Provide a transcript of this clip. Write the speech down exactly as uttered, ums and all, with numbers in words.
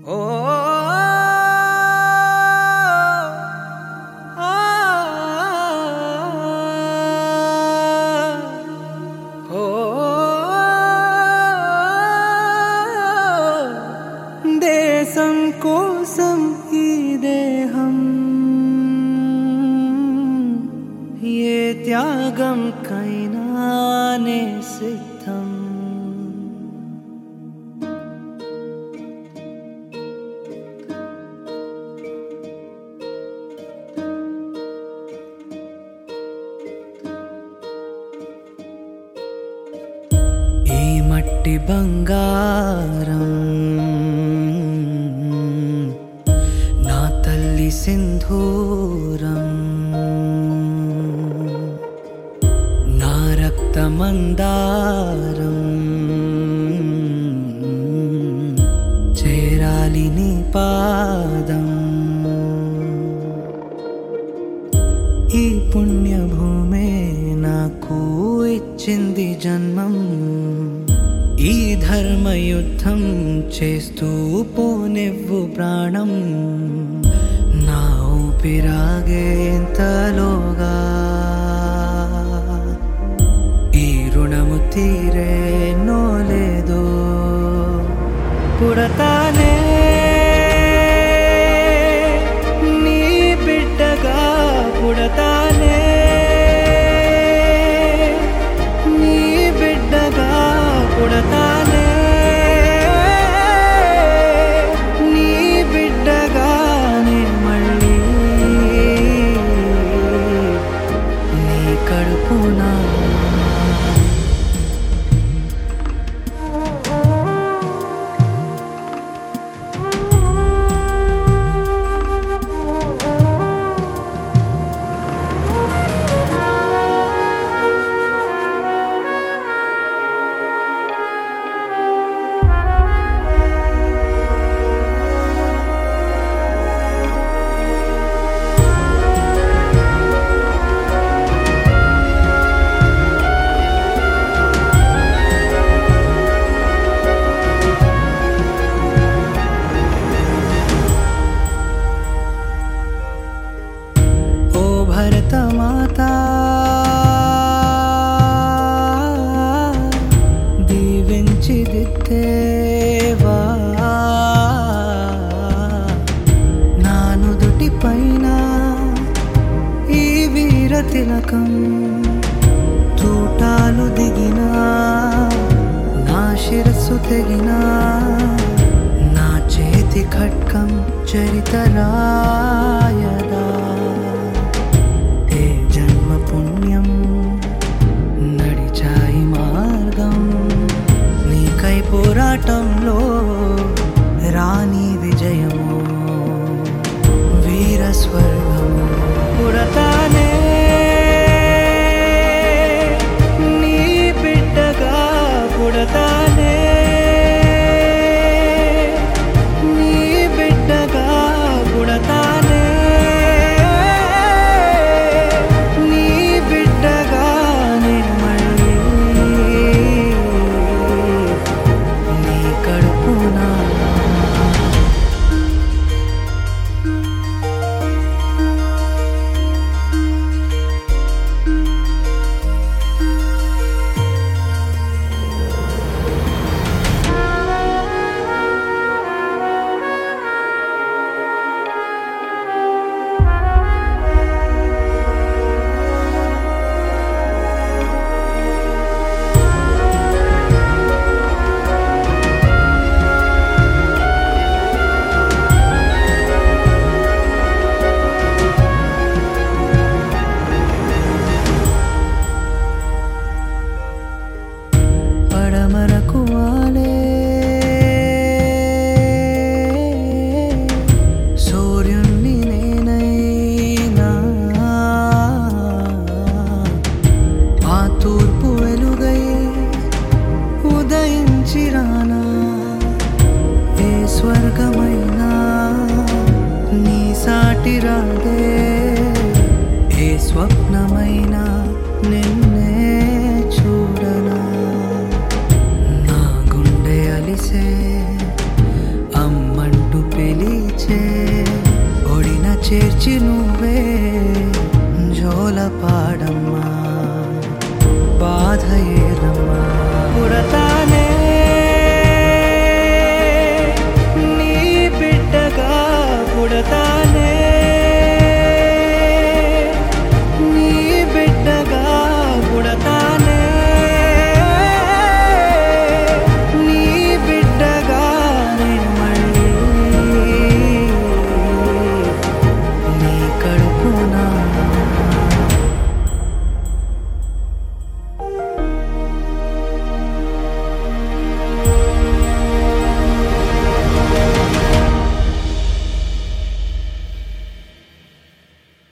ఓ దేశం కోసం ఈ దేహం ఏ త్యాగం కైనానే సిద్ధం. ఈ మట్టి బంగారం నా తల్లి సింధూరం, నా రక్తమందారం చేరాలి నీ పాదం. ఈ పుణ్యభూమే నాకు ఇచ్చింది జన్మం, ఈ ధర్మయుద్ధం చేస్తూ పోనివ్వు ప్రాణం. నా ఊపిరాగేంతలోగా ఈ రుణము తీరేనో లేదో, పుడతానే నీ బిడ్డగా, పుడతానే నీ బిడ్డగా, పుడతానే నీ బిడ్డగానే మళ్ళీ నీ కడుపునా. భరతమాతా దీవించి దిద్దేవా నా నుదుటి పైన ఈ వీర తిలకం. తూటాలు దిగినా నా శిరస్సు తెగినా నా చేతి ఖడ్గం చరితరాయదా. పుణ్యం నడిచాయి మార్గం, నీకై పోరాటంలో రాణి విజయము, వీర స్వర్గము. పుడతానే నీ బిడ్డగా, పుడతానే నీ బిడ్డగా, పుడతానే పడమరకు వాలే సూర్యుణ్ణి నేనైనా, ఆ తూర్పు వెలుగై ఉదయించిరానా. ఏ స్వర్గమైనా నీ సాటి రాదే, ఏ స్వప్నమైనా నిన్నే చూడనా. నా గుండె అలిసే అమ్మంటూ పిలిచి నువ్వే